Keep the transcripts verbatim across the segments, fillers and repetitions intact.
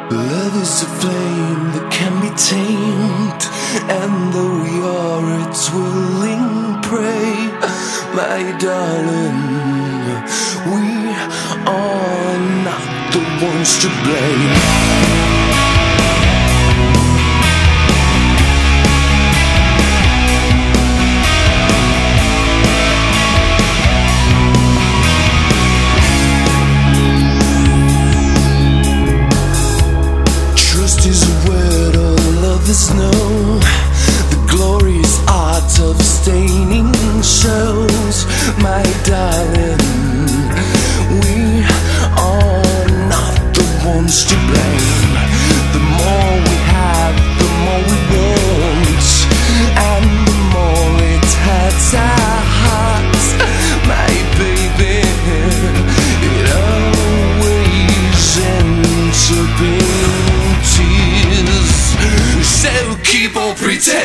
Love is a flame that can be tamed, and though we are its willing prey, my darling, we are not the ones to blame. There's no the glorious art of staining shows, my darling. We are not the ones to blame. The more we have, the more we want, and the more it hurts our hearts, my baby. It always ends up in tears. So keep on pretending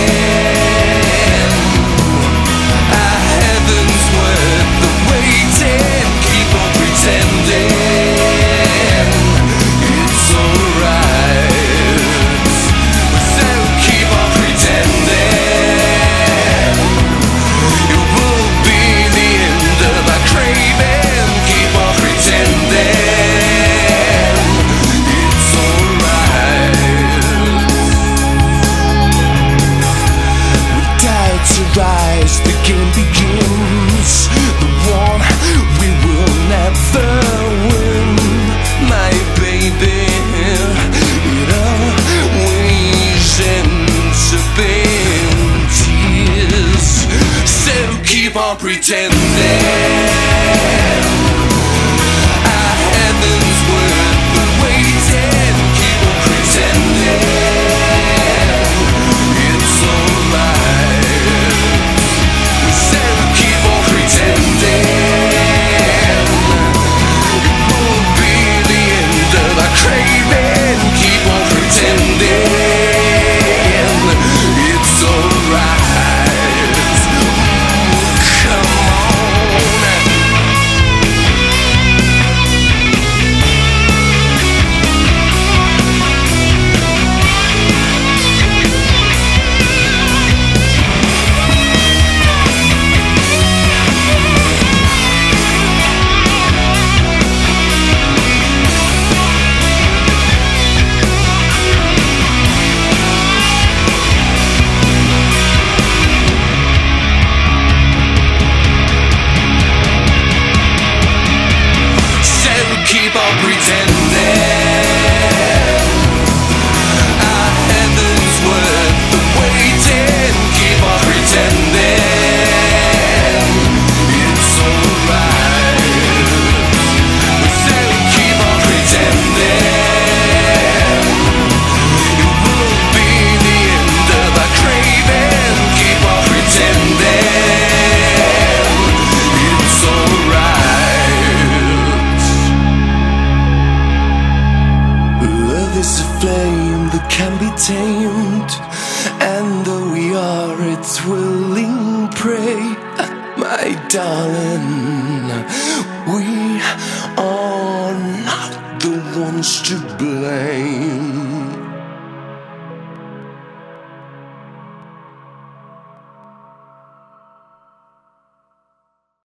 our heaven's worth the waiting. Keep on pretending it's alright. So keep on pretending it will be the end of our craving. Keep on pretending it's alright. To rise, the game begins. The one we will never win, my baby. It always ends up in tears. So keep on pretending our heaven's worth the waiting. Keep on pretending it's alright. Keep on pretending our heaven's worth the waiting. Keep on pretending it's alright. We say keep on pretending it will be the end of our craving. Keep on pretending it's alright. Is a flame that can be tamed, and though we are its willing prey, my darling, we are not the ones to blame.